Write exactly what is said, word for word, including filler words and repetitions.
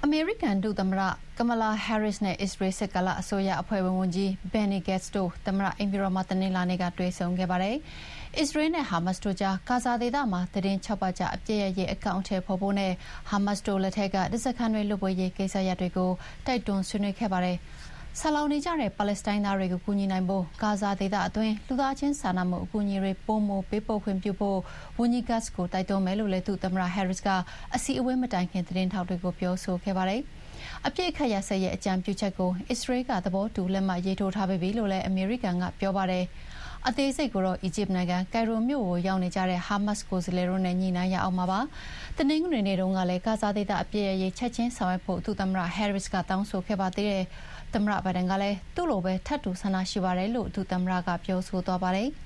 အမေရိကန်ဒုသမ္မတကမလာဟဲရစ်နဲ့အစ္စရေးစစ်ကလအစိုးရအဖွဲ့ဝင်ဝန်ကြီးဘန်နီဂက်စ်တို့သမ္မတအိမ်ဖြူတော်မှာတနင်္လာနေ့ကတွေ့ဆုံခဲ့ပါတယ်။အစ္စရေးနဲ့ဟာမတ်စ်တို့ကြားဂါဇာဒေသမှာသတင်း၆ပတ်ကြာအပြည့်အရေးအကောင့်ထဲပေါ်ဖို့နဲ့ဟာမတ်စ်တို့လက်ထက်ကဒဇက်ခန်းတွေလွတ်ပွဲရေးကိစ္စရပ်တွေကိုတိုက်တွန်းဆွေးနွေးခဲ့ပါတယ်။ဆာလောင်နေကြတဲ့ပါလက်စတိုင်းသားတွေကိုကူညီနိုင်ဖို့ဂါဇာဒေသအတွင်းလူသားချင်းစာနာမှုအကူအညီတွေပိုမိုပေးပို့ခွင့်ပြုဖို့ဝန်ကြီးဂတ်စ်ကိုတိုက်တွန်းမယ်လို့လည်းသူသမ္မတဟဲရစ်ကအစီအဝေးမတိုင်ခင်သတင်းထောက်တွေကိုပြောဆိုခဲ့ပါတယ်။အပြည့်အခက်ရစရဲ့အကြံပြုချက်ကိုအစ္စရေးကသဘောတူလက်မှတ်ရေးထိုးထားပြီလို့လည်းအမေရိကန်ကပြောပါတယ်။အသေးစိတ်ကိုတော့အီဂျစ်နိုင်ငံကိုင်ရိုမြို့ကိုရောက်နေကြတဲ့ဟာမတ်စ်ကိုယ်စားလှယ်တို့နဲ့ညှိနှိုင်းရအောင်မှာပါ။တနင်္ဂနွေနေ့တုန်းကလည်းဂါဇာဒေသအပြည့်အရေးချက်ချင်းဆောင်ရွက်ဖို့သူသမ္မတဟဲရစ်ကတောင်းဆိုခဲ့ပါသေးတယ်။သမ္မတဘိုင်ဒန်ကလည်းသူ့လိုပဲထပ်တူဆန္ဒရှိပါတယ်လို့သူသမ္မတကပြောဆိုသွားပါတယ်။